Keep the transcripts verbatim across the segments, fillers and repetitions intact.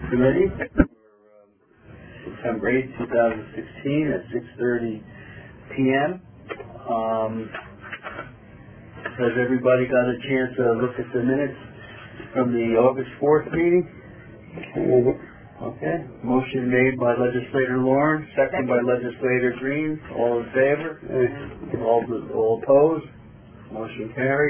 Committee for September eighth, two thousand sixteen at six thirty p m Um, has everybody got a chance to look at the minutes from the August fourth meeting? Okay. Motion made by Legislator Lawrence, second by Legislator Green. All in favor? All, all opposed? Motion carried.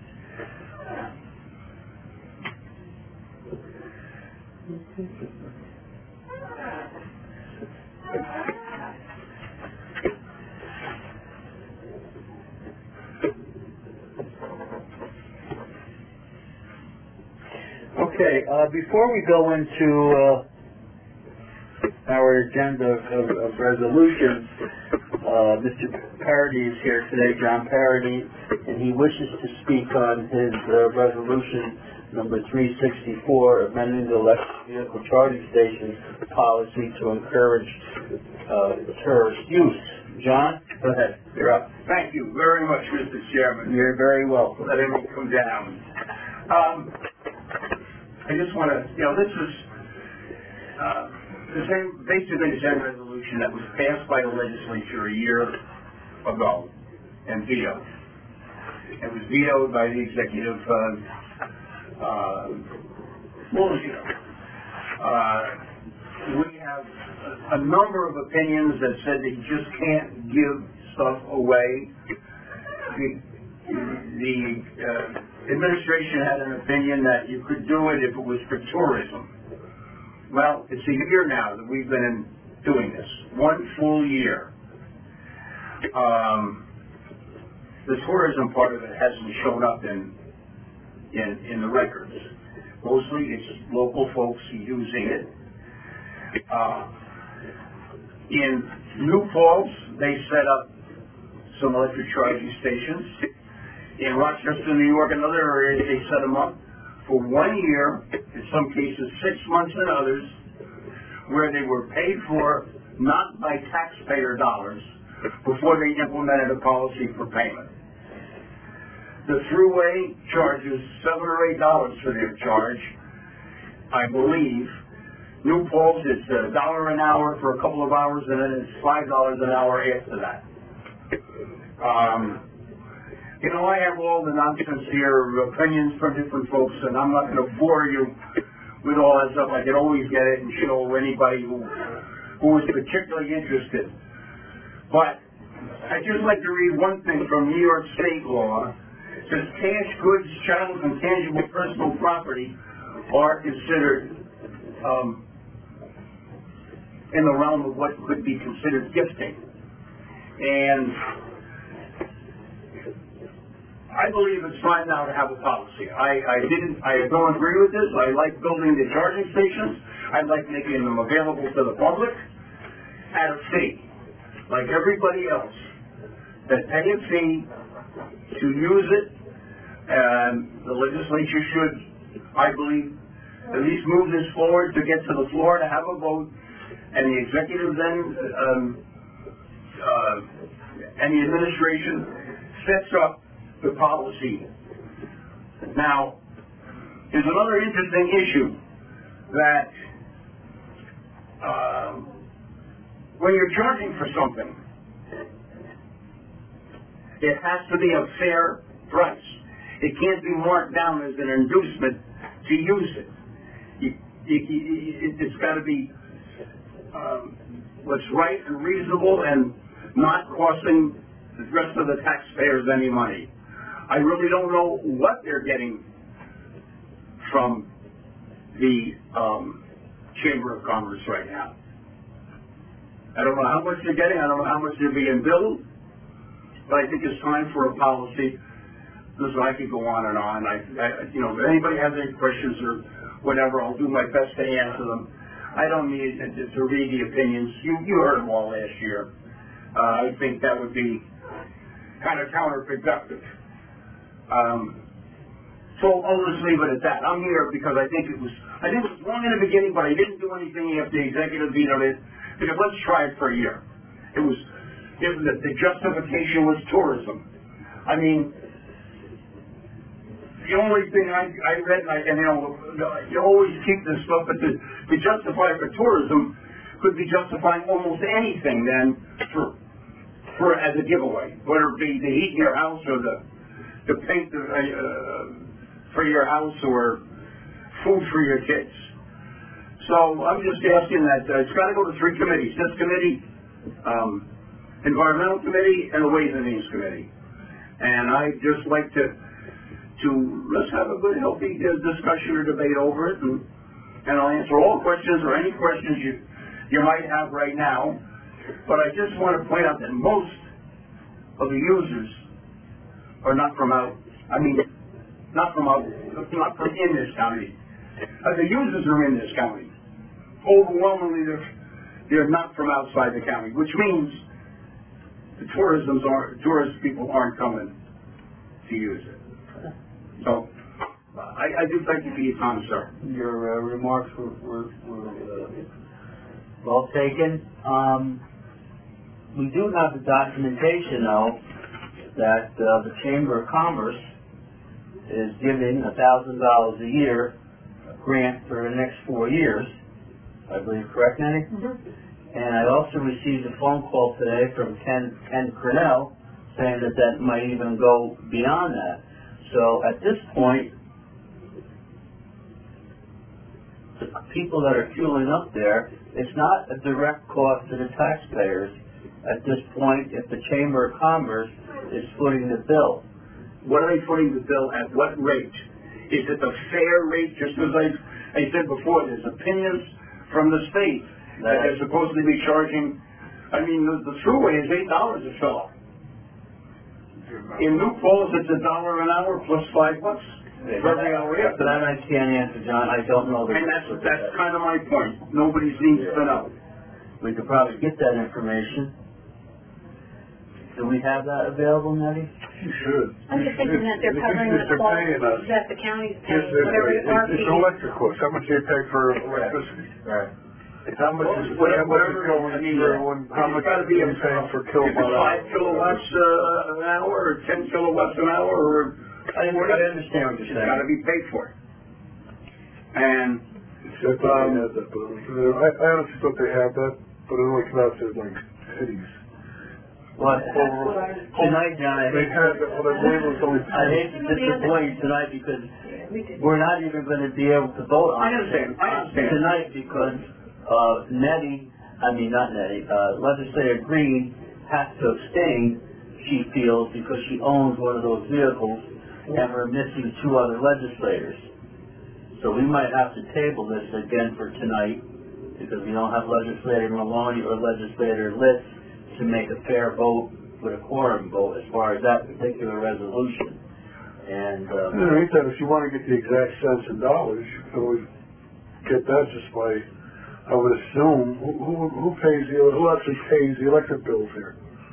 Okay, uh, before we go into uh, our agenda of, of resolutions, uh, Mister Parody is here today, John Parody, and he wishes to speak on his uh, resolution number three sixty-four, amending the electric vehicle charging station policy to encourage uh, tourist use. John, go ahead. You're up. Thank you very much, Mister Chairman. You're very welcome. Letting me come down. Um, I just want to, you know, this is uh, the same, basically the same resolution that was passed by the legislature a year ago and vetoed. It was vetoed by the executive, uh, uh, what was it? Uh, we have a, a number of opinions that said that you just can't give stuff away. The, the uh, administration had an opinion that you could do it if it was for tourism. Well, it's a year now that we've been in doing this. One full year. Um, the tourism part of it hasn't shown up in, in, in the records. Mostly it's local folks using it. Uh, in New Falls, they set up some electric charging stations. In Rochester, New York, and other areas, they set them up for one year, in some cases six months in others, where they were paid for not by taxpayer dollars before they implemented a policy for payment. The Thruway charges seven or eight dollars for their charge, I believe. New Paltz is a dollar an hour for a couple of hours, and then it's five dollars an hour after that. Um, You know, I have all the nonsense here, opinions from different folks, and I'm not going to bore you with all that stuff. I can always get it and show anybody who, who is particularly interested. But I'd just like to read one thing from New York State law. It says cash, goods, chattels, and tangible personal property are considered um, in the realm of what could be considered gifting. And I believe it's time now to have a policy. I, I didn't, I don't agree with this. I like building the charging stations. I like making them available to the public at a fee, like everybody else that pay a fee to use it. And the legislature should, I believe, at least move this forward to get to the floor to have a vote, and the executive then um, uh, and the administration sets up the policy. Now, there's another interesting issue that uh, when you're charging for something, it has to be a fair price. It can't be marked down as an inducement to use it. You, you, you, it's got to be um, what's right and reasonable and not costing the rest of the taxpayers any money. I really don't know what they're getting from the um, Chamber of Commerce right now. I don't know how much they're getting. I don't know how much they're being billed. But I think it's time for a policy. Listen, I could go on and on. I, I, you know, if anybody has any questions or whatever, I'll do my best to answer them. I don't need to, to read the opinions. You, you heard them all last year. Uh, I think that would be kind of counterproductive. Um, so I'll just leave it at that. I'm here because I think it was, I think it was wrong in the beginning, but I didn't do anything after the executive vetoed it, because let's try it for a year. It was, it was the justification was tourism. I mean, the only thing I, I read, and, I, and you know, you always keep this stuff, but to, to justify for tourism could be justifying almost anything then for, for as a giveaway, whether it be the heat in your house or the, the paint the, uh, for your house or food for your kids. So I'm just asking that uh, it's got to go to three committees: this committee, um, environmental committee, and the Ways and Means committee. And I'd just like to, to let's have a good, healthy uh, discussion or debate over it, and, and I'll answer all questions or any questions you, you might have right now. But I just want to point out that most of the users are not from out, I mean, not from out, not from in this county. Uh, the users are in this county. Overwhelmingly, they're, they're not from outside the county, which means the tourism's are, tourist people aren't coming to use it. So, I, I do thank you for your time, sir. Your uh, remarks were, were, were uh, well taken. Um, we do have the documentation, though, that uh, the Chamber of Commerce is giving a thousand dollars a year grant for the next four years. I believe, correct, Nanny? Mm-hmm. And I also received a phone call today from Ken, Ken Cornell saying that that might even go beyond that. So at this point, the people that are fueling up there, it's not a direct cost to the taxpayers. At this point, if the Chamber of Commerce is footing the bill. What are they footing the bill at? What rate? Is it the fair rate? Just as I, I said before, there's opinions from the state that they're supposed to be charging. I mean, the, the thruway is eight dollars a fill. In New Falls, it's a dollar an hour plus five bucks for every hour after That that. I can't answer, John. I don't know. The And that's that's kind of my point. Nobody seems to know. We could probably get that information. Do we have that available, Nettie? You should. I'm just thinking that they're covering the They're paying us. cost that the county's Yes, paying, it's, whatever it's, our it's fee electric cost, how much they pay for electricity. Right. How much is, Whatever, how much is going I mean, for one, how much it's got to are be they a, paying for if kilowatt it's hour? five kilowatts uh, an hour or ten kilowatts an hour or I, I understand what you're it's got to saying. be paid for. And Except that they had that, but it was- I, I honestly thought they had that, but it only came out to like cities. Well, That's what I was- tonight, John, I They hate, had that, but I believe it was only. I hate to disappoint you tonight because we did. we're not even going to be able to vote on I it understand, I understand. tonight because uh, Nettie, I mean not Nettie, uh, Legislator Green has to abstain, she feels, because she owns one of those vehicles and we're missing two other legislators. So we might have to table this again for tonight because we don't have Legislator Maloney or Legislator Litz to make a fair vote with a quorum vote as far as that particular resolution. And, uh, In the meantime, if you want to get the exact cents and dollars, you can always get that just by, I would assume, who, who, who pays the, who actually pays the electric bills here?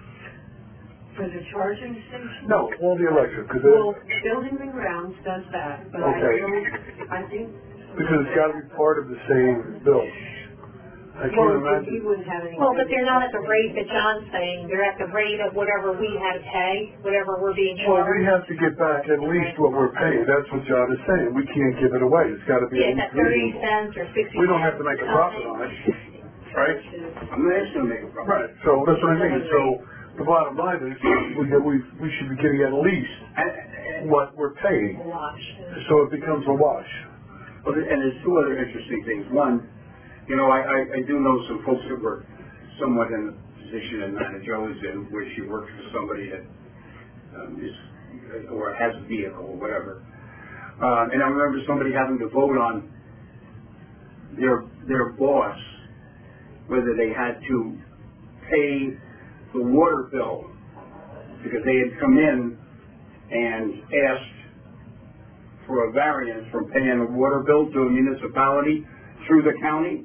For the charging station? No, all the electric, because Well, Buildings and Grounds does that, but I Okay. don't, I think, because it's got to be part of the same bill. I can't well, he imagine. wouldn't have any. Well, but they're not at the rate that John's saying. They're at the rate of whatever we had to pay, whatever we're being Well, we charged. have to get back at least what we're paying. That's what John is saying. We can't give it away. It's got to be Yeah, at it's at least thirty reasonable. cents or sixty cents. We don't have to make a profit on it, right? I'm not asking to make a problem. Right. So that's what I mean. So the bottom line is we get, we we should be getting at least And, what we're paying, Wash. so it becomes a wash. well, and there's two other interesting things. One, you know, I, I, I do know some folks that were somewhat in the position that Nana Jo is in, where she works for somebody that um, is, or has a vehicle or whatever. Uh, and I remember somebody having to vote on their, their boss, whether they had to pay the water bill, because they had come in and asked for a variance from paying a water bill to a municipality through the county.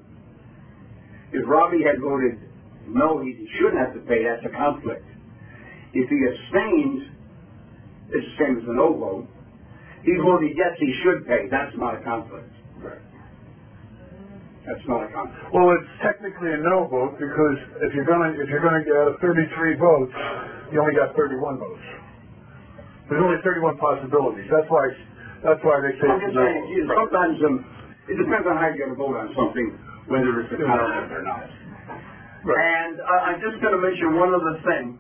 If Robbie had voted no, he shouldn't have to pay, that's a conflict. If he abstained, it's the same as a no vote. He voted yes, he should pay, that's not a conflict. That's not a conflict. Well, it's technically a no vote because if you're gonna if you're gonna get out of thirty-three votes, you only got thirty-one votes. There's only thirty-one possibilities. That's why That's why they say. I'm just saying, you know, sometimes, um, it depends on how you're gonna vote on something, whether it's a conflict or not. And uh, I'm just gonna mention one other thing.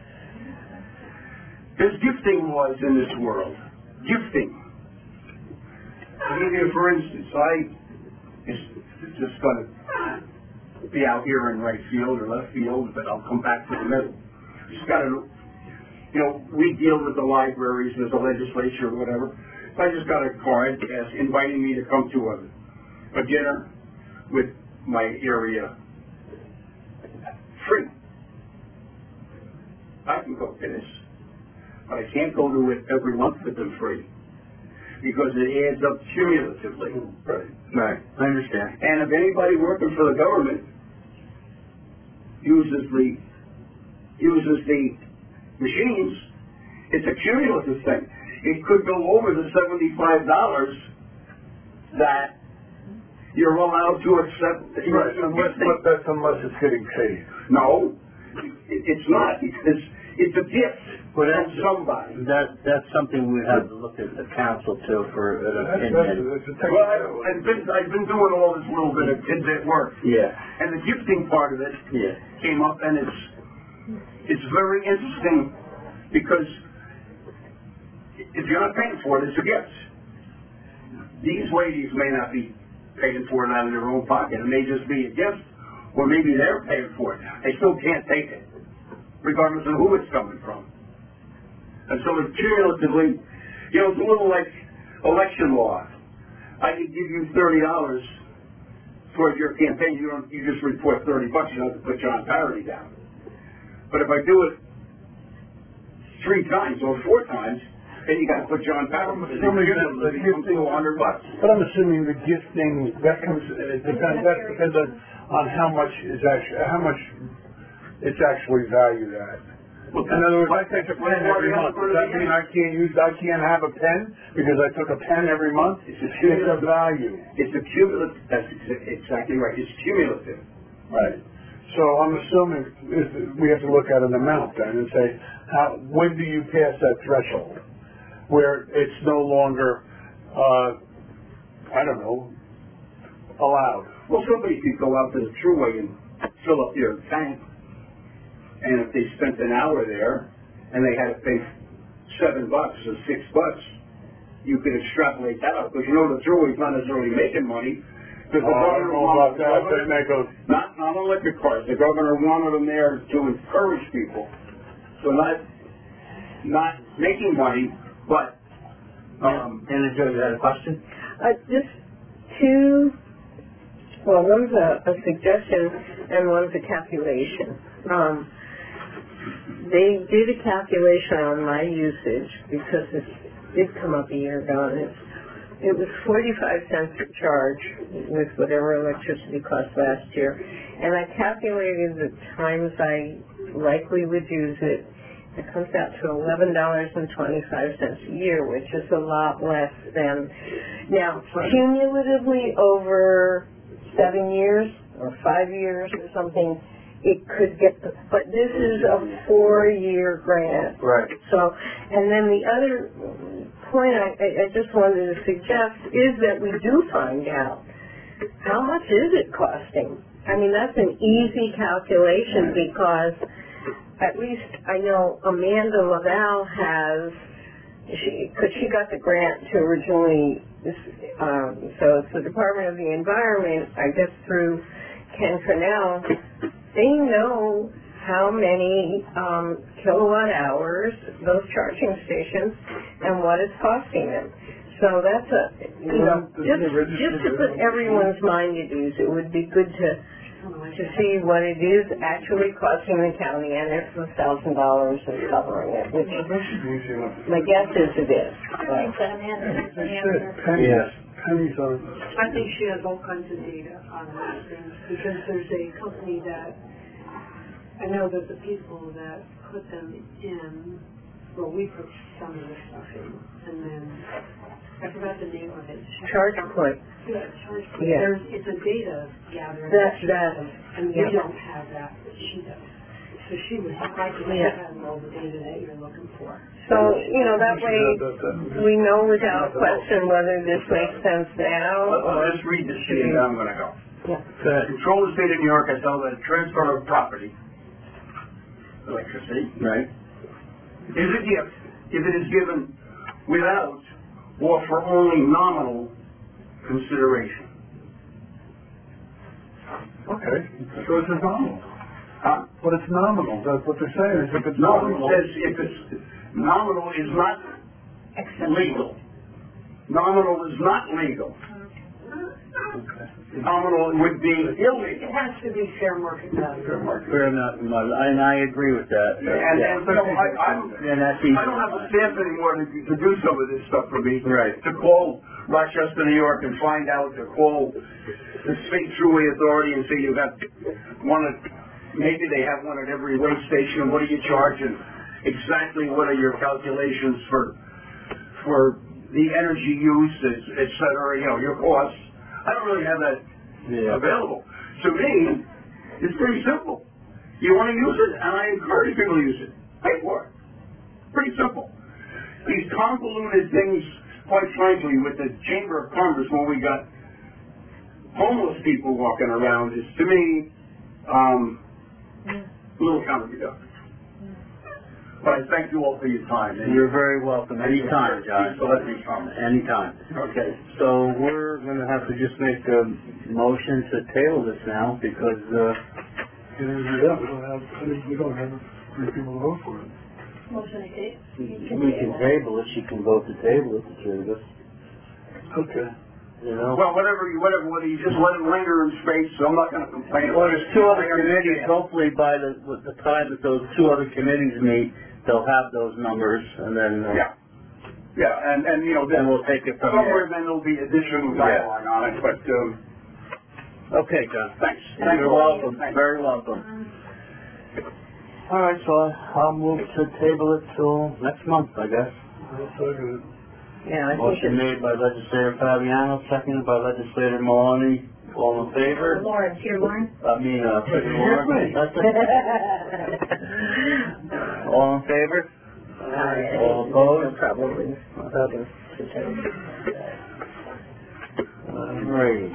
There's gifting laws in this world. Gifting. I'll give you, for instance, I is just gonna be out here in right field or left field, but I'll come back to the middle. Just gotta, you know, we deal with the libraries, there's a legislature or whatever. I just got a card as inviting me to come to a, a dinner with my area free. I can go to this, but I can't go to it every month with them free because it adds up cumulatively. Right. Right. I understand. And if anybody working for the government uses the uses the machines, it's a cumulative thing. It could go over the seventy-five dollars that you're allowed to accept. Right, unless, but that's unless it's getting paid. No, it, it's not, because it's a gift Well, from that's, somebody. that, that's something we have to look at the council too for an That's, opinion. that's, that's a Well, I, technical. I've been, I've been doing all this little bit of tidbit work, Yeah, and the gifting part of it yeah. came up, and it's, it's very interesting, because if you're not paying for it, it's a gift. These ladies may not be paying for it out of their own pocket. It may just be a gift, or maybe they're paying for it. They still can't take it, regardless of who it's coming from. And so it's cumulatively, you know, it's a little like election law. I could give you thirty dollars towards your campaign. You don't, you just report thirty bucks. You don't have to put John Parody down. But if I do it three times or four times, then you got to put John Parody. I'm assuming that the gifting, a hundred bucks. but I'm assuming the gifting, that comes, it depends, that depends on, on how much is actually, how much it's actually valued at. Well, In other words, I take a pen every month. Does that mean I can't use, I can't have a pen because I took a pen every month? It's a It's a value. It's a cumulative. That's exa- exactly right. It's cumulative. Right. So I'm assuming if we have to look at an amount then and say, how, when do you pass that threshold where it's no longer, uh, I don't know, allowed? Well, somebody could go out to the Truway and fill up their tank, and if they spent an hour there and they had to pay seven bucks or six bucks, you could extrapolate that out, because you know the Truway's not necessarily making money. Because the Oh, I governor don't know about wanted, that, they make a, not, not electric cars, the governor wanted them there to encourage people. So not, not making money, but, um, And the judge had a question? Uh, just two, well, one's a, a suggestion and one's a calculation. Um, they did a calculation on my usage because this did come up a year ago, and it's, it was forty-five cents a charge with whatever electricity cost last year. And I calculated the times I likely would use it. It comes out to eleven dollars and twenty-five cents a year, which is a lot less than, now, cumulatively over seven years or five years or something, it could get, the, but this is a four-year grant. Right. So, and then the other point I, I I just wanted to suggest is that we do find out how much is it costing. I mean, that's an easy calculation because at least I know Amanda Laval has, she, because she got the grant to originally, um, so it's the Department of the Environment, I guess through Ken Cornell, they know how many um, kilowatt hours those charging stations and what it's costing them. So that's a, you know, just, just to put everyone's mind at ease, it would be good to to see what it is actually costing the county and if the thousand dollars is covering it, which my guess is it is. I think that Amanda, They Amanda, said pennies, pennies on, I think she has all kinds of data on those things, because there's a company that, I know that the people that put them in, well, we put some of the stuff in, and then, I forgot the name of it. Charge point. Yeah, charge point. Yeah. There's, it's a data gathering. That, that, And we yeah. don't have that, but she does. So she was likely to have all the data that you're looking for. So, you know, that way we know without question whether this makes sense now. I'll I'll just read this shit and then I'm gonna go. Yeah. Control the state of New York has held that a transfer of property, electricity, Right. is a gift if it is given without or for only nominal consideration. Okay, so it's a nominal. Huh? But it's nominal, that's what they're saying, is if it's No, it nominal. says if it's nominal is not legal. Nominal is not legal. Nominal would be It illegal. has to be fair market value. Fair enough, and I agree with that. And, and, you know, I, I'm, And that's easy. I don't have a staff anymore to, to do some of this stuff for me. Right. To call Rochester, New York and find out, to call the State Thruway Authority and say you got one at, maybe they have one at every way station, what are you charging? Exactly what are your calculations for, for the energy use, et cetera, you know, your costs. I don't really have that Yeah. available. To me, it's pretty simple. You want to use it, and I encourage people to use it. Pay for it. Pretty simple. These convoluted things, quite frankly, with the Chamber of Commerce, when we got homeless people walking around, is to me um, a little counterproductive. But I thank you all for your time. And You're very welcome, anytime, John. So let me comment. Anytime. Okay. So we're gonna have to just make a motion to table this now, because, uh, You know, yeah, we don't have, I mean, we don't have three people to vote for it. Motion to table. we can table it, she can vote to table it, the three of us, Okay. you know? Well, whatever you, whatever, whether you just let it linger in space, so I'm not going to complain. Well, there's two other I committees, understand. hopefully by the, with the time that those two other committees meet, they'll have those numbers, and then, uh, Yeah. Yeah, and, and, you know, then then we'll take it from somewhere there. then there'll be additional dialogue on it, but, um, Okay, John. thanks. You're welcome, very welcome. All right, so I'll move to table it till next month, I guess. That's so good. Yeah, I think Motion it's, made by legislator Fabiano, seconded by legislator Maloney. All in favor? Lawrence, here, Lawrence? I mean, uh, Warren. That's it. All in favor? All opposed? probably. All right.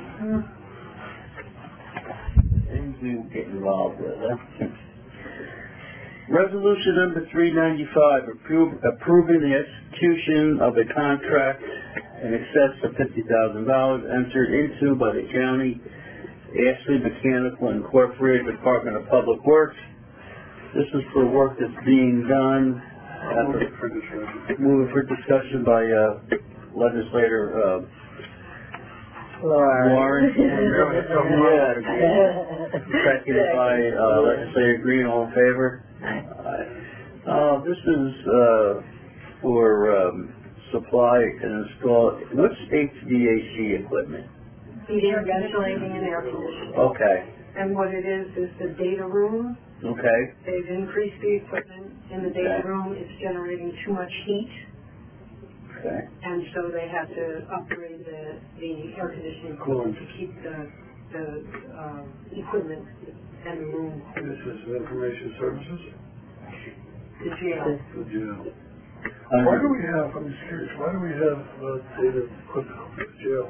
Things we will get involved with, huh? Resolution number three ninety-five, approve, approving the execution of a contract in excess of fifty thousand dollars entered into by the county, Ashley Mechanical Incorporated, Department of Public Works. This is for work that's being done. Move it for discussion. Moving for discussion by, uh, legislator, uh, Warren. Yeah, seconded by, uh, legislator Green, all in favor? Uh, this is, uh, for, um, supply and install, what's H V A C equipment? Heating, ventilating, and air conditioning. Okay, And what it is, is the data room. okay, They've increased the equipment in the data Okay. room. It's generating too much heat, okay. and so they have to upgrade the, the air conditioning equipment to keep the, the, uh, equipment and the room, This is information services, the jail. the jail. Why do we have, I'm just curious, why do we have, uh, data equipment up at the jail?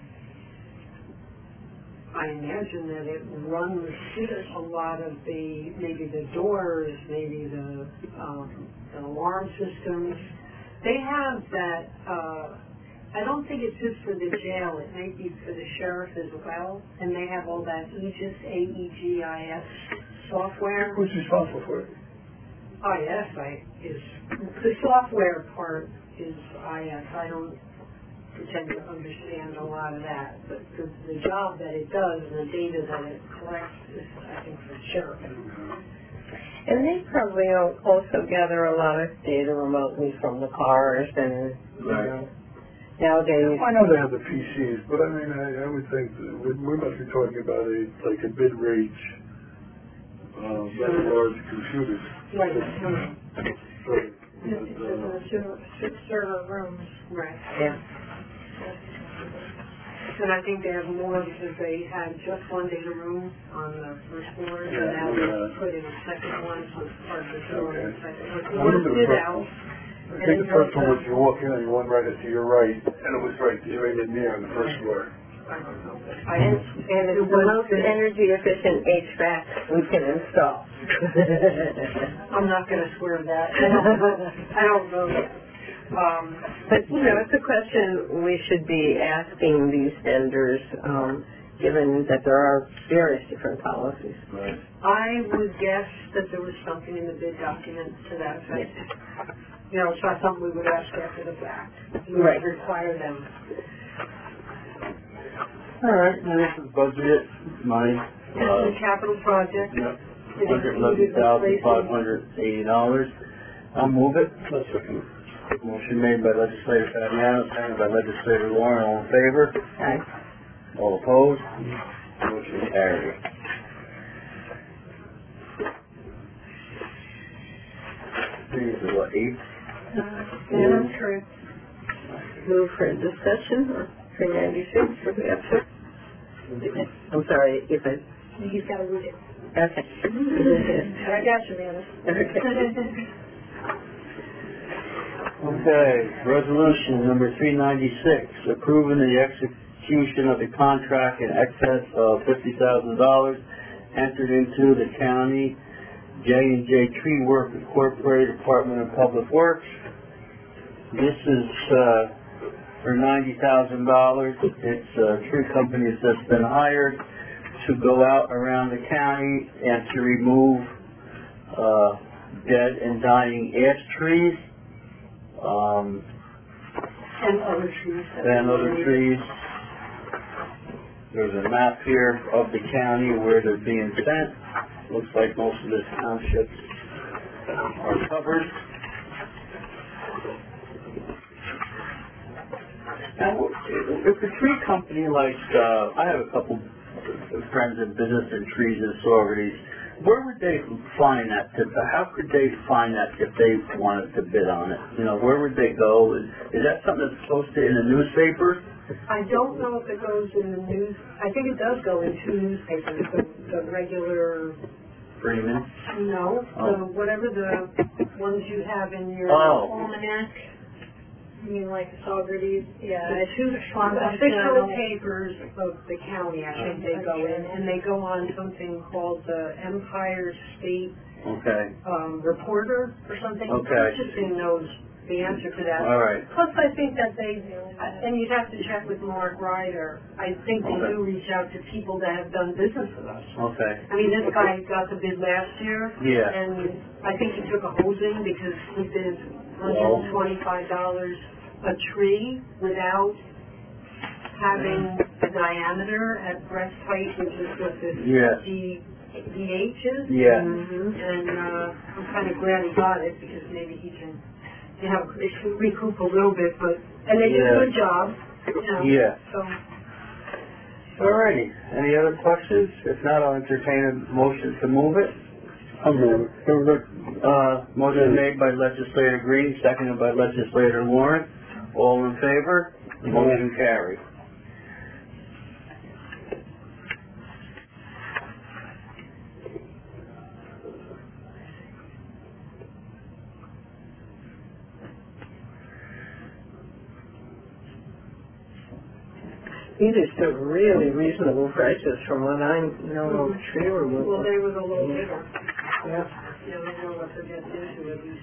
I imagine that it runs a lot of the, maybe the doors, maybe the, um, the alarm systems. They have that, uh, I don't think it's just for the jail, it may be for the sheriff as well, and they have all that Aegis, A E G I S software. Who's responsible for it? I S I is, the software part is I S. I don't pretend to understand a lot of that, but the, the job that it does and the data that it collects is, I think, for the sheriff. And they probably al- also gather a lot of data remotely from the cars and, you Right. know, nowadays. I know they have the P Cs, but I mean, I, I would think that we, we must be talking about a, like a bid range, uh, very large computers. Right. So, It's uh, a server, server rooms. Right. Yeah. and I think they have more because they had just one data room on the first floor, and Yeah, now yeah. they put in a second one, so it's part of the floor. Okay. The second one. I The one remember the stood first out. one. I think the first one was you walk in and you went right to your right, and it was right, right in there on the first floor. I don't know. And, and it's the most energy efficient H V A C we can install. I'm not gonna swear that. I don't, I don't know that. Um, But, you know, it's a question we should be asking these vendors, um, given that there are various different policies. Right. I would guess that there was something in the bid document to that effect. You know, it's not something we would ask after the fact. We would Right. require them. All right, and this is budgeted money. This is a capital project. Yep. It Hundred included eleven thousand five replacing- hundred eighty dollars. I'll move it. Let's look at it. Motion made by legislator Fabiano, seconded by legislator Warren. All in favor? Aye. All opposed? Motion carried. These are what, eight? Yeah, that's correct. Move for discussion, or three ninety-six, what do we have to? I'm sorry, if I, He's gotta read it. okay. I got you, man. Okay. Okay, resolution number three ninety-six, approving the execution of the contract in excess of fifty thousand dollars entered into the county J and J Tree Work Incorporated Department of Public Works. This is, uh, for ninety thousand dollars. It's a tree company that's been hired to go out around the county and to remove, uh, dead and dying ash trees. Um, And other trees. that and we other need. trees. There's a map here of the county where they're being sent. Looks like most of the townships are covered. Now, if a tree company like, uh, I have a couple of friends in business in trees and sororities, where would they find that? To, how could they find that if they wanted to bid on it? You know, where would they go? Is, is that something that's posted in the newspaper? I don't know if it goes in the news, I think it does go in two newspapers, the, the regular, Freeman? no, Oh. the, whatever the ones you have in your Oh. almanac. You mean like Saugerties? Yeah, the two official papers of the county, I think they go in, and they go on something called the Empire State, Okay, um, Reporter or something. Okay. Purchasing knows the answer to that. all right. Plus, I think that they, and you'd have to check with Mark Ryder, I think they Okay. do reach out to people that have done business with us. Okay, I mean, this guy got the bid last year, yeah, and I think he took a hosing because he bid one hundred twenty-five dollars a tree without having the diameter at breast height, which is what this Yeah. D, DH is. yeah. And, uh, I'm kind of glad he got it because maybe he can, you know, recoup a little bit, but, and they did Yeah. a good job, you know. Yeah. So, Alrighty, any other questions? If not, I'll entertain a motion to move it. I'll move it. Uh, motion made by legislator Green, seconded by legislator Warren. All in favor? Motion carried. These are still really reasonable prices from what I know of tree well, removal. they was a little bigger. Yeah. You know, they know what they're getting into at least.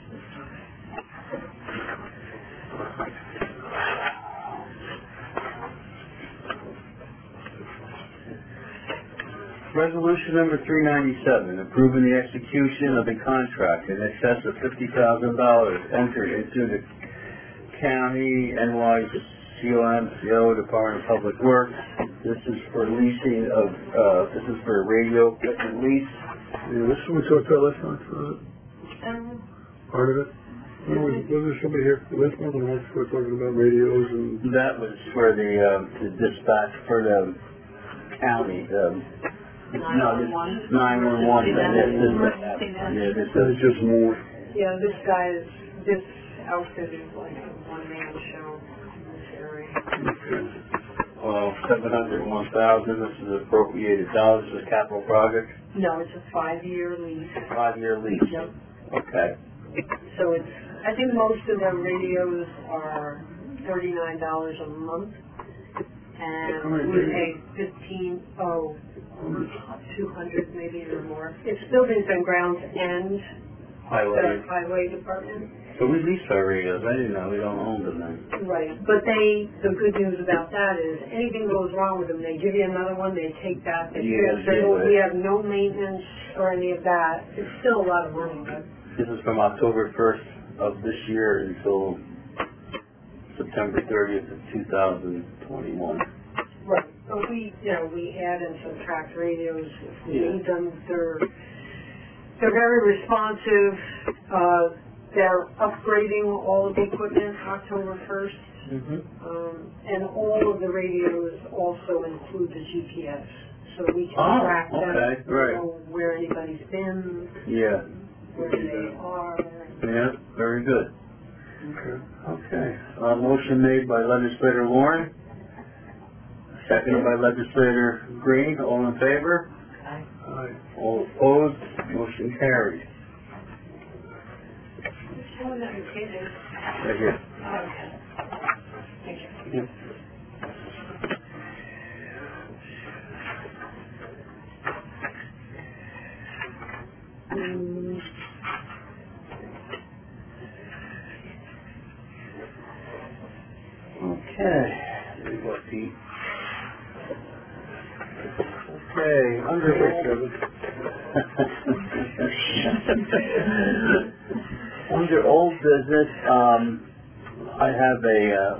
Resolution number three ninety-seven, approving the execution of the contract in excess of fifty thousand dollars entered into the county N Y C O M C O Department of Public Works. This is for leasing of, uh, this is for radio equipment lease. Yeah, this is what we talked about last time, uh, Um, part of it. Well, Was was there somebody here last month when we were talking about radios and, That was for the, um, the dispatch for the county, um, no, this nine one one, this is, yeah, this that is, is just more? yeah, this guy is, this outfit is like a one-man show in this area. Okay. uh, seven hundred and one thousand, this is appropriated dollars, this is a capital project, No, it's a five-year lease. five-year lease. Yep. Okay. So it's, I think most of the radios are thirty-nine dollars a month. And we pay fifteen, oh, two hundred maybe or more. It's buildings and grounds and Highway. the highway department. So we lease our radios, I didn't know, we don't own them then. Right, but they, the good news about that is anything goes wrong with them, they give you another one, they take that, they You gotta transfer, deal with it. we have no maintenance or any of that. It's still a lot of money, but This is from October first of this year until September thirtieth of two thousand twenty-one. right. But we, you know, we add and subtract radios if we Yeah. need them. They're they're very responsive. Uh, they're upgrading all of the equipment October first. Mm-hmm. Um, and all of the radios also include the G P S, so we can Oh, track them, okay, right. know where anybody's been, Yeah, where they are. yeah, very good. Okay. Okay, uh, motion made by legislator Warren, seconded by legislator Green, all in favor? Aye. All opposed, motion carried. Showing that you can't do- Right here. oh, okay. Thank you. Yep. Mm, Okay, there you go, Pete. Okay, under old, under old business, um, I have a, uh,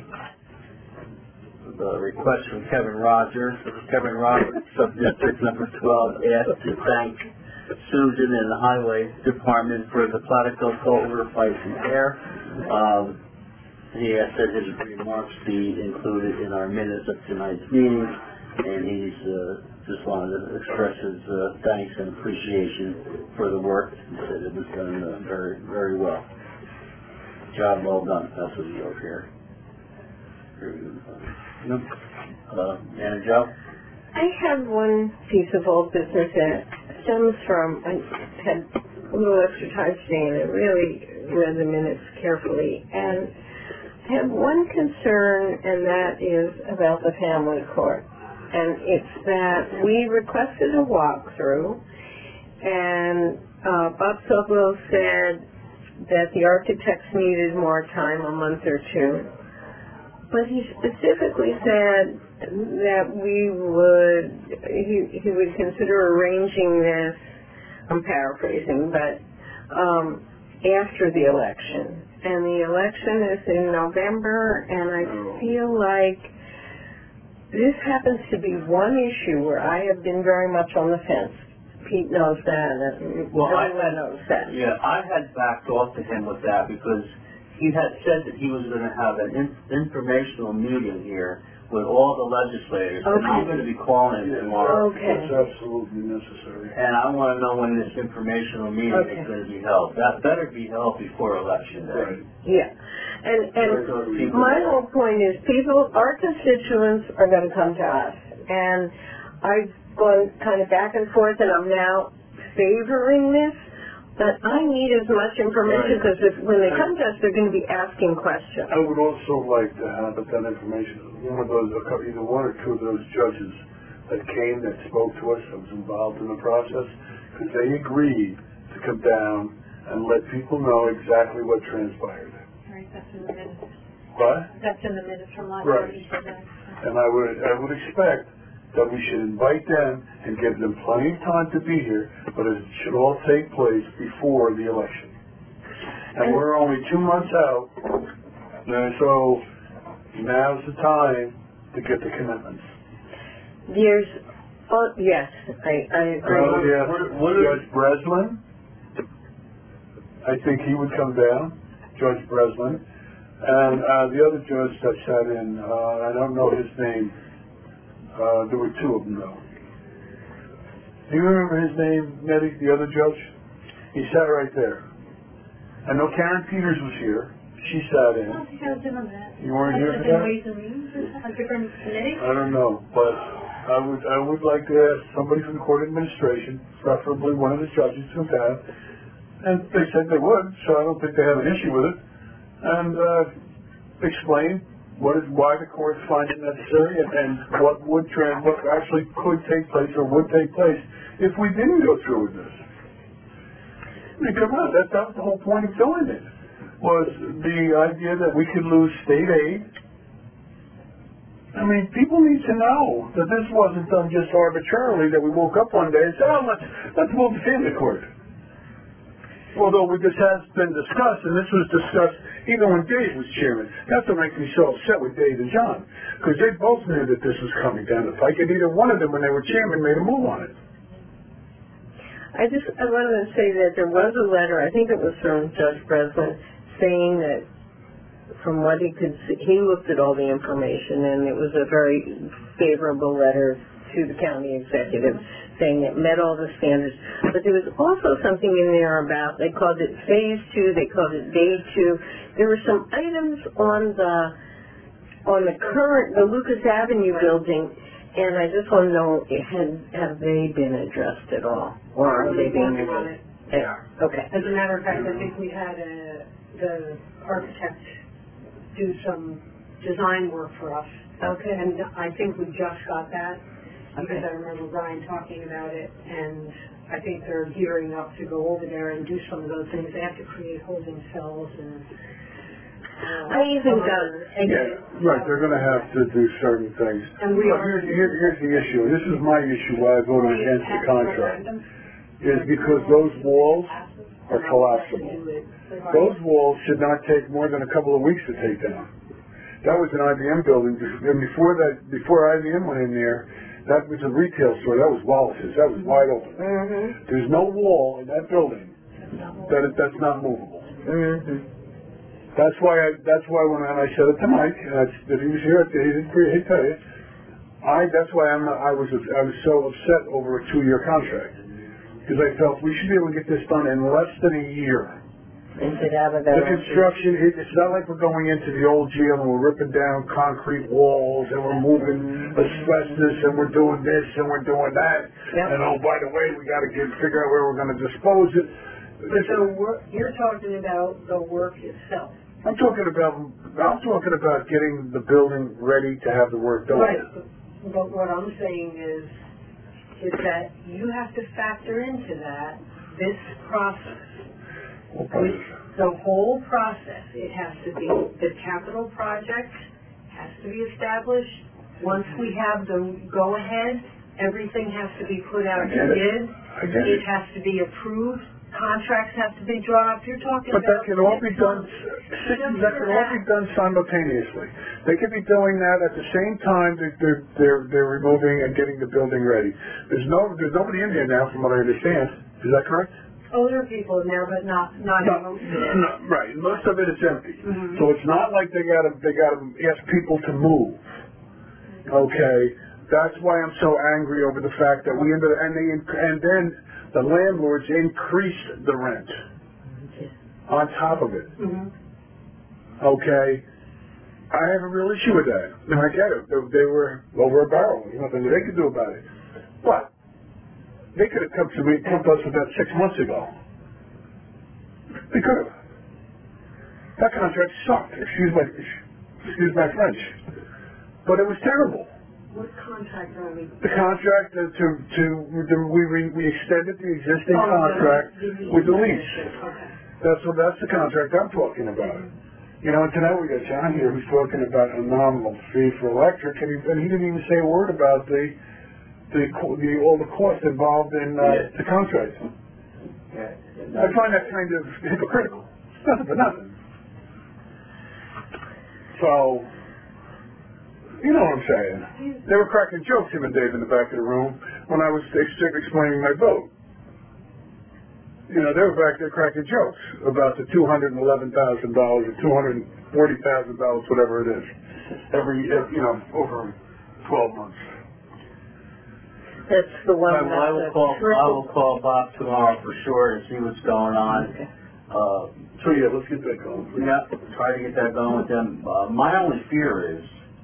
the request from Kevin Rogers. Kevin Rogers, Subdistrict Number twelve, asked to thank Susan and the Highway Department for the Platico culvert pipe repair. Um, he asked that his remarks be included in our minutes of tonight's meeting, and he's uh, just wanted to express his uh, thanks and appreciation for the work. He said it was done uh, very, very well. Job well done. That's what he wrote here. Very good. Yep. Uh, Anna Jo? I have one piece of old business that stems from, I had a little extra time today and I really read the minutes carefully, and I have one concern, and that is about the family court. And it's that we requested a walkthrough, and uh, Bob Sobel said that the architects needed more time, a month or two. But he specifically said that we would, he, he would consider arranging this, I'm paraphrasing, but um, after the election. And the election is in November, and I feel like this happens to be one issue where I have been very much on the fence. Pete knows that, and Well, I everyone had- knows that. Yeah, I had backed off to him with that because he had said that he was going to have an in- informational meeting here with all the legislators, and I'm Okay. going to be calling him tomorrow. Okay. That's absolutely necessary. And I want to know when this informational meeting Okay. is going to be held. That better be held before election day. Right. Yeah. And, and People- my whole point is people, our constituents are going to come to us. And I've gone kind of back and forth, and I'm now favoring this. But I need as much information Right. because if when they come to us, they're going to be asking questions. I would also like to have that information, one of those, a couple- either one or two of those judges that came, that spoke to us, that was involved in the process, because they agreed to come down and let people know exactly what transpired. Right, that's in the minutes. But, That's in the minutes from last Right. year, he said that. and I would, I would expect that we should invite them and give them plenty of time to be here, but it should all take place before the election. And we're only two months out, and so now's the time to get the commitments. There's, oh, yes, I, I I agree. would ask What- what are- Judge Breslin, I think he would come down, Judge Breslin, and uh, the other judge that sat in, uh, I don't know his name, uh, there were two of them though. Do you remember his name, Nettie, the other judge? He sat right there. I know Karen Peters was here, she sat in. Oh, you guys doing that? You weren't here for Different that? ways and means, a different committee? I don't know, but I would, I would like to ask somebody from the court administration, preferably one of the judges who have, and they said they would, so I don't think they have an issue with it, and, uh, explain what is, why the courts find it necessary and, and what would trans, what actually could take place or would take place if we didn't go through with this. I mean, come on, that, that was the whole point of doing it, was the idea that we could lose state aid. I mean, people need to know that this wasn't done just arbitrarily, that we woke up one day and said, oh, let's, let's move the family court. Although this has been discussed, and this was discussed even when Dave was chairman. That's what makes me so upset with Dave and John, because they both knew that this was coming down the pike, and neither one of them, when they were chairman, made a move on it. I just, I wanted to say that there was a letter, I think it was from Judge Breslin, saying that from what he could see, he looked at all the information, and it was a very favorable letter to the county executive, saying it met all the standards. But there was also something in there about, they called it phase two, they called it day two. There were some items on the, on the current, the Lucas Avenue building, and I just want to know, had, have they been addressed at all? Or are they being Working on it. Yeah. Okay. As a matter of fact, I think we had a, the architect do some design work for us. Okay. And I think we just got that, because Okay. I remember Brian talking about it, and I think they're gearing up to go over there and do some of those things. They have to create holding cells and, uh, I even got, exit. Right, they're gonna have to do certain things. And we But are- here's, here, here's the issue, this is my issue why I voted against the contract, is because those walls are collapsible. Those walls should not take more than a couple of weeks to take down. That was an I B M building, and before that, before I B M went in there, that was a retail store, that was Wallace's, that was wide open. mm-hmm, There's no wall in that building that it, that's not movable. mm-hmm. That's why I, that's why when I said it to Mike, and I, that he was here, he didn't he'd tell you, I, that's why I'm, I was, I was so upset over a two-year contract. Because I felt we should be able to get this done in less than a year. And get out of that. The construction, it, it's not like we're going into the old jail and we're ripping down concrete walls and we're moving asbestos and we're doing this and we're doing that. Yep. And oh, by the way, we got to get figure out where we're going to dispose it. This, So we're, you're talking about the work itself. I'm talking about, I'm talking about getting the building ready to have the work done. Right, but, but what I'm saying is, is that you have to factor into that this process. With the whole process, it has to be, the capital project has to be established. Once we have the go-ahead, everything has to be put out I to get it. bid. I get it. It has to be approved. Contracts have to be drawn up. You're talking But about... that can all be done, that can all be done simultaneously. They could be doing that at the same time that they're, they're, they're removing and getting the building ready. There's no, there's nobody in there now from what I understand. Is that correct? Older people in there, but not, not No, most of no, it. no, right. Most of it is empty. Mhm. So it's not like they gotta, they gotta ask people to move. Okay? That's why I'm so angry over the fact that we ended, and they, and then the landlords increased the rent on top of it. Mhm. Okay? I have a real issue with that. And I get it. They, they were over a barrel. There's nothing they could do about it. But they could have come to me, come to us with that six months ago. They could have. That contract sucked. Excuse my, excuse my French. But it was terrible. What contract are we... The contract to, to, to we, we, we extended the existing Oh, the- contract the- with the lease. Okay. That's what, that's the contract I'm talking about. You know, and tonight we got John here who's talking about a nominal fee for electric, and he, and he didn't even say a word about the, the, co- the all the costs involved in uh, Yeah. the contract. I find that kind of hypocritical. Nothing for nothing. So, you know what I'm saying. They were cracking jokes, him and Dave, in the back of the room when I was ex- explaining my vote. You know, they were back there cracking jokes about the two hundred eleven thousand dollars or two hundred forty thousand dollars, whatever it is, every, every, you know, over twelve months. That's the one I that I will the call, I triple- will call Bob tomorrow for sure to see what's going on. Okay. Uh, So yeah, let's get that going. please. yeah, try to get that going with them. Uh, my only fear is,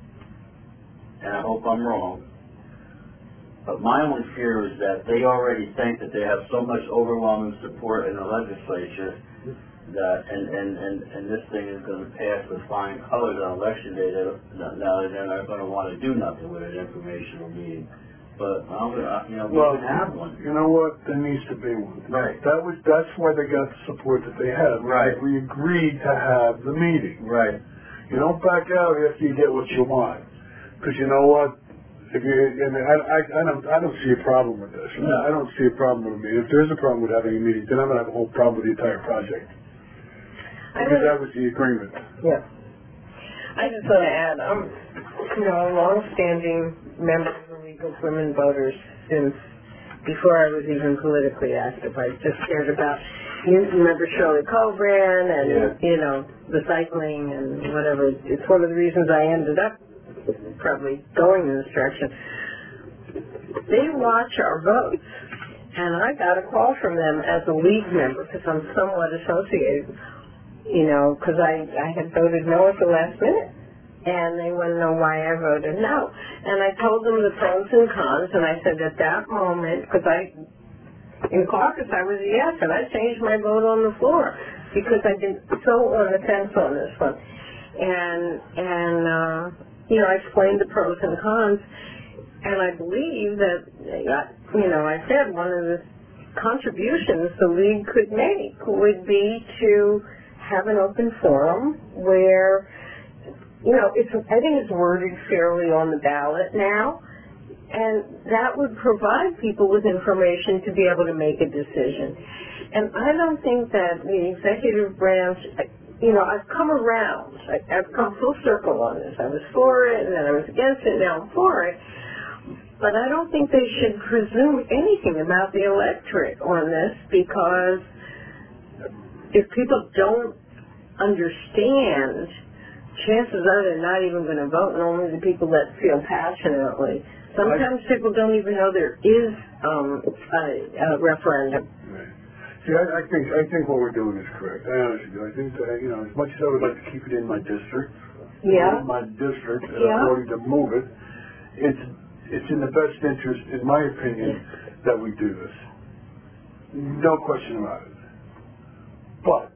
and I hope I'm wrong, but my only fear is that they already think that they have so much overwhelming support in the legislature that, and, and, and, and this thing is going to pass with flying colors on election day, that now they're not going to want to do nothing with an informational meeting. But, I'm gonna, you know, we Well, can have one. you know what? There needs to be one. Right. That was, that's why they got the support that they had. Right. We agreed to have the meeting. Right. You don't back out after you get what you want. Because you know what? If you, and I, I, I don't, I don't see a problem with this. No. I don't see a problem with a meeting. If there's a problem with having a meeting, then I'm gonna have a whole problem with the entire project. I Because would- that was the agreement. Yeah. I just want to add, I'm, you know, a long-standing member of the League of Women Voters since before I was even politically active. I just cared about, you remember Shirley Colbrand and, Yeah. you know, the cycling and whatever. It's one of the reasons I ended up probably going in this direction. They watch our votes. And I got a call from them as a league member because I'm somewhat associated. You know, because I, I had voted no at the last minute, and they want to know why I voted no. And I told them the pros and cons, and I said at that moment, because I, in caucus I was a yes, and I changed my vote on the floor, because I've been so on the fence on this one. And, and uh, you know, I explained the pros and cons, and I believe that, you know, I said one of the contributions the league could make would be to have an open forum where, you know, it's, I think it's worded fairly on the ballot now, and that would provide people with information to be able to make a decision. And I don't think that the executive branch, you know, I've come around, I, I've come full circle on this. I was for it, and then I was against it, now I'm for it. But I don't think they should presume anything about the electorate on this, because if people don't understand, chances are they're not even going to vote, and only the people that feel passionately. Sometimes I, people don't even know there is um, a, a referendum. Right. See, I, I think I think what we're doing is correct. I honestly do. I think that, you know, as much as I would like to keep it in my district, Yeah. in my district, and Yeah. authority to move it, it's it's in the best interest, in my opinion, that we do this. No question about it. But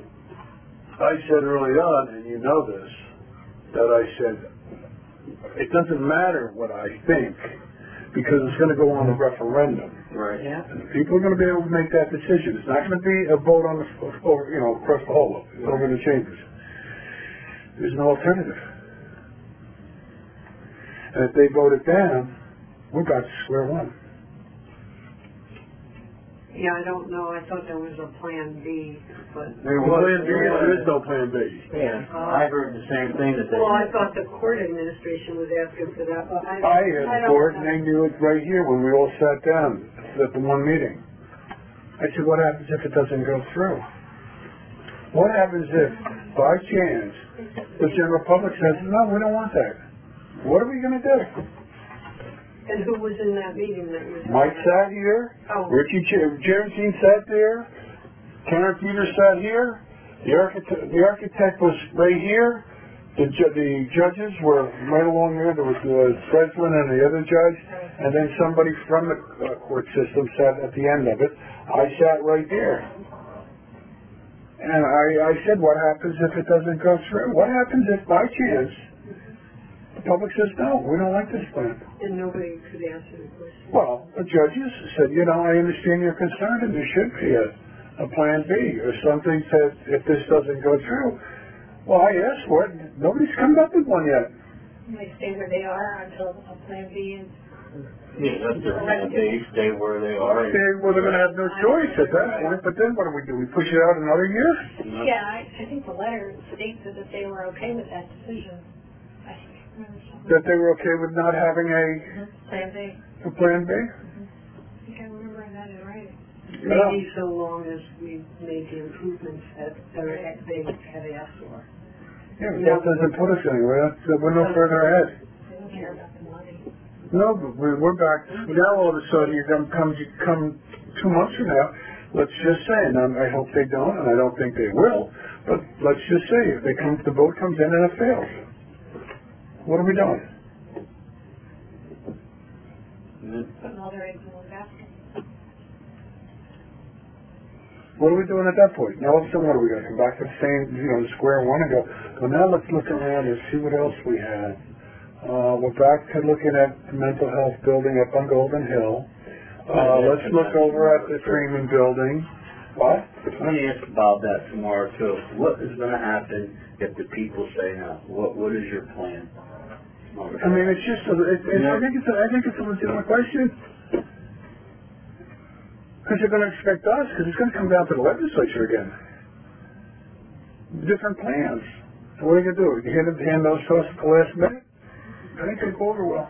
I said early on, and you know this, that I said, it doesn't matter what I think, because it's going to go on the referendum. Right. Yeah. And the people are going to be able to make that decision. It's not going to be a vote on the, over, you know, across the whole, over the chambers. There's no alternative. And if they vote it down, we're back to square one. Yeah, I don't know, I thought there was a plan B, but, There The was, plan B, there there is was. no plan B. Yeah. I heard the same thing that they. well, I thought the court administration was asking for that, but I, I I had don't for it, and know. they knew it right here when we all sat down at the one meeting. I said, what happens if it doesn't go through? What happens if, by chance, the general public says, no, we don't want that? What are we going to do? And who was in that meeting that you? Mike sat here, Oh. Richie Ch- Geraldine sat there, Karen Peters sat here, the architect, the architect was right here, the, ju- the judges were right along there, there was uh, Breslin and the other judge, and then somebody from the uh, court system sat at the end of it. I sat right there. And I, I said, what happens if it doesn't go through? What happens if by chance the public says, no, we don't like this plan? And nobody could answer the question. Well, the judges said, you know, I understand your concern, and there should be a, a plan B or something that if this doesn't go through. Well, I asked for it. Nobody's come up with one yet. They stay where they are until a plan B is. Yeah, that's their plan. They stay where they are. Okay, well, they're going to have no choice at that point, but then what do we do? We push it out another year? Yeah, I, I think the letter states that they were okay with that decision. I remember something. That they were okay with not having a, Plan B. a plan B? I think I remember that in writing. Maybe so long as we made the improvements that they're- they had asked for. Yeah, but that doesn't put us anywhere. That's, we're no further ahead. They don't care about the money. No, but we're, we're back. Now all of a sudden, you come, come, you come two months from now, let's just say, and I'm, I hope they don't, and I don't think they will, but let's just say if they come, the vote comes in and it fails. What are we doing? Put another egg in one basket. What are we doing at that point? Now all of a sudden, what are we going to come back to the same, you know, the square one and go, well, now let's look around and see what else we had. Uh, we're back to looking at the mental health building up on Golden Hill. Uh, let's look over at the Freeman building. What? Let me ask about that tomorrow too. What is going to happen if the people say no? What What is your plan? I mean, it's just, a, it, it, I think it's, a, I think it's a legitimate question. Because they're going to expect us, because it's going to come down to the legislature again. Different plans. So what are you going to do? You hand, hand those to us at the last minute? I think it'll go over well.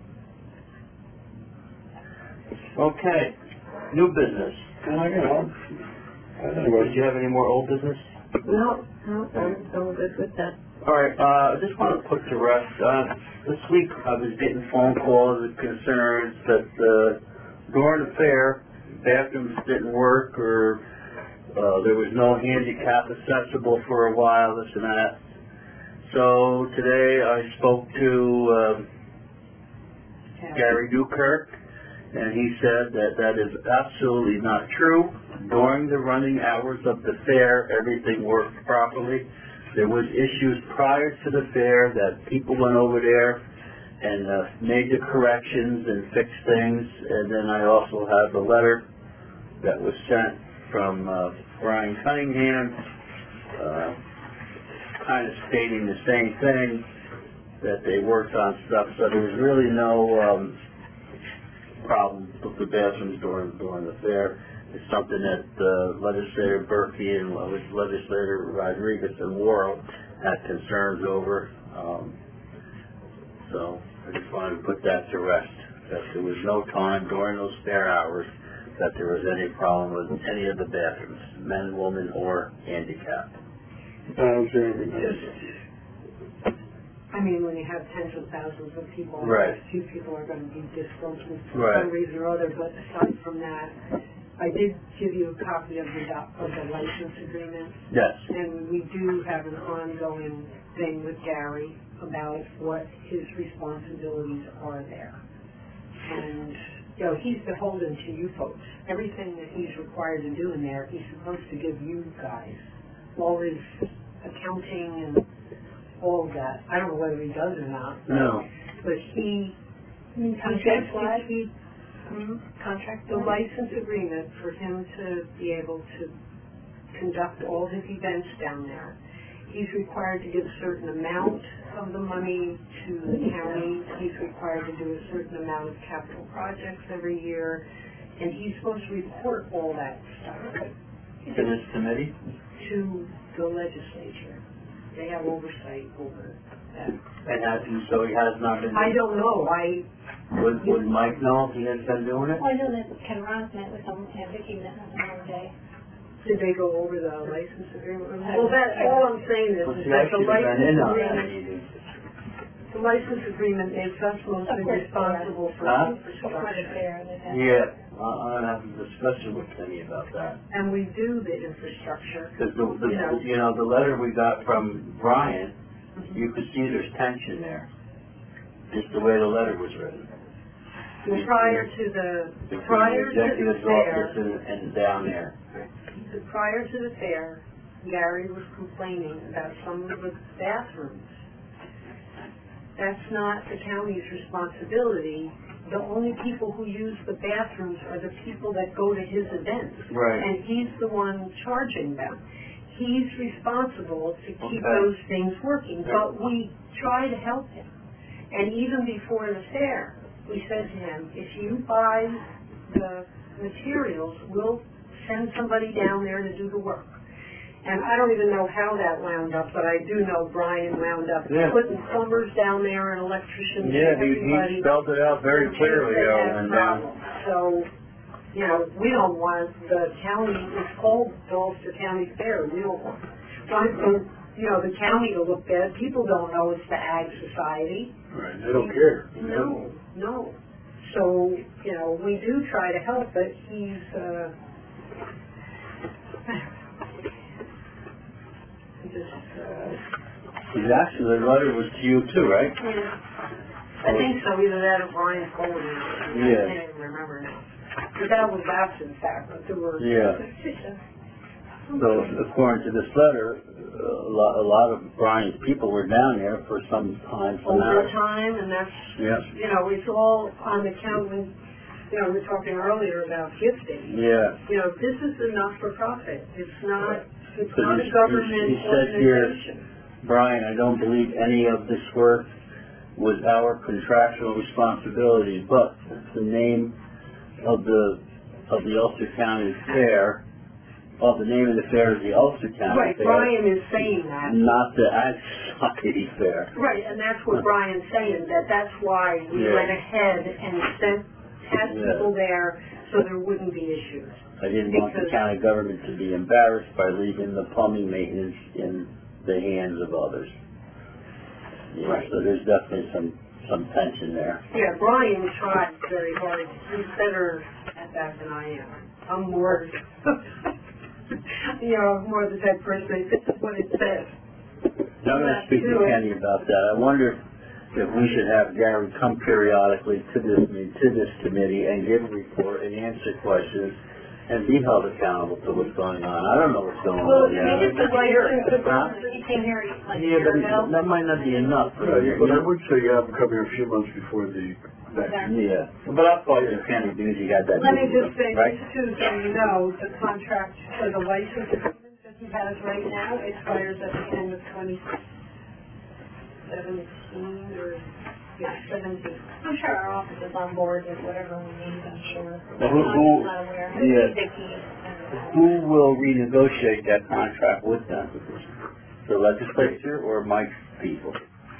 Okay. New business. Uh, you know, Did you have any more old business? No, no, I'm, I'm good with that. All right. Uh, I just want to put to rest. Uh, this week I was getting phone calls and concerns that uh, during the fair, bathrooms didn't work, or uh, there was no handicap accessible for a while, this and that. So today I spoke to um, Gary Newkirk, and he said that that is absolutely not true. During the running hours of the fair, everything worked properly. There was issues prior to the fair that people went over there and uh, made the corrections and fixed things. And then I also have a letter that was sent from uh, Brian Cunningham, uh, kind of stating the same thing, that they worked on stuff. So there was really no um, problem with the bathrooms during, during the fair. It's something that uh, Legislator Berkey and Legislator Rodriguez and Worrell had concerns over. Um, so I just wanted to put that to rest, that there was no time during those fair hours that there was any problem with any of the bathrooms, men, women, or handicapped. I mean, when you have tens of thousands of people, Right. a few people are going to be disgruntled for Right. some reason or other, but aside from that, I did give you a copy of the, doc- of the license agreement, Yes. and we do have an ongoing thing with Gary about what his responsibilities are there. And, you know, he's beholden to you folks. Everything that he's required to do in there, he's supposed to give you guys. All his accounting and all of that. I don't know whether he does or not. No. But he, he Contract gets wise? he, hmm? Contract. the license agreement for him to be able to conduct all his events down there. He's required to give a certain amount of the money to the county. He's required to do a certain amount of capital projects every year. And he's supposed to report all that stuff To this committee? to the legislature. They have oversight over that. And has he, so he has not been? I don't know. I Would, would Mike know if he has been doing it? Well, I know that Ken Ross met with them, and Vicki met with them one day. Did they go over the license agreement? Well, that, all I'm saying is, Well, is see, that I the should have been in license on that agreement, meeting. the license agreement makes us mostly responsible for Huh? Before the infrastructure. fair, they had. Yeah, I, I'm gonna have a discussion with Kenny about that. And we do the infrastructure. Because the, the, Yeah. you know, the letter we got from Brian, you could see there's tension there. Just the way the letter was written. Prior to the, Between prior the to the executive's fair, office and, and down there. prior to the fair, Gary was complaining about some of the bathrooms. That's not the county's responsibility. The only people who use the bathrooms are the people that go to his events. Right. And he's the one charging them. He's responsible to keep Okay. those things working, but we try to help him. And even before the fair, we said to him, if you buy the materials, we'll send somebody down there to do the work. And I don't even know how that wound up, but I do know Brian wound up Yeah. putting plumbers down there and electricians Yeah, and he, everybody. he spelled it out very clearly, They uh, had and, um, problems. So, you know, we don't want the county, it's called the Ulster County Fair, we don't want, want the, you know, the county to look bad. People don't know it's the Ag Society. Right, they don't care. No, no. So, you know, we do try to help, but he's, uh, Just, uh, His actually, the letter was to you too, right? I think so, either that or Brian forwarded it. Yeah. I can't even remember now. But that was absent fact, but there were. Yeah. So according to this letter, a lot, a lot of Brian's people were down there for some time. So now, Overtime, and that's, yeah, you know, it's all on the count when, you know, we were talking earlier about gifting. yeah. You know, this is a not-for-profit. It's not, it's So not he- a government he- he said here- organization. Brian, I don't believe any of this work was our contractual responsibility, but the name of the of the Ulster County Fair, of the name of the fair is the Ulster County Right, Fair, Brian is saying that. not the Ag Society Fair. Right, and that's what Brian's saying, that that's why we Yeah. went ahead and sent, had Yeah. people there so there wouldn't be issues. I didn't want the Because- county government to be embarrassed by leaving the plumbing maintenance in the hands of others. Yeah, Right. so there's definitely some, some tension there. Yeah, Brian tried very hard. He's better at that than I am. I'm more, you know, more the type of person, this is what it says. Now, I'm going to speak to Kenny about that. I wonder if we should have Gary come periodically to this, to this committee and give a report and answer questions and be held accountable to what's going on. I don't know what's going Well, on. I Yeah. mean, it's a license, Huh? he came here like a Yeah, year but ago. that might not be enough. Yeah, you- but I would say you have them come here a few months before the, that. Yeah, but I'll call you, Kenny, because you got that. Let me just say, right? this too, so you know, the contract for the license agreement that he has right now expires at the end of twenty seventeen or, yeah, seventeen. I'm sure our office is on board with whatever we need, I'm sure. Well, who- who- I'm not aware. yeah. Vicky. Who will renegotiate that contract with them? The legislature or Mike's people?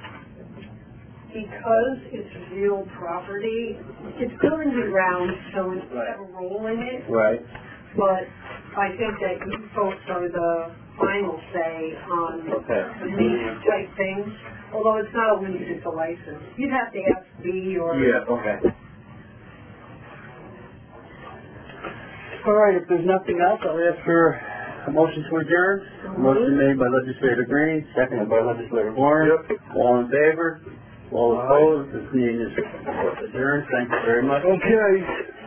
Because it's real property, it's building the ground, so it's Right. have a role in it, Right. but I think that you folks are the final say on Okay. the lease type things, although it's not a lease, it's a license. You'd have to ask B or... Yeah, okay. All right, if there's nothing else, I'll ask for a motion to adjourn. Motion made by legislator Green, seconded by legislator Warren. Yep. All in favor? All opposed? This meeting is adjourned. Thank you very much. Okay.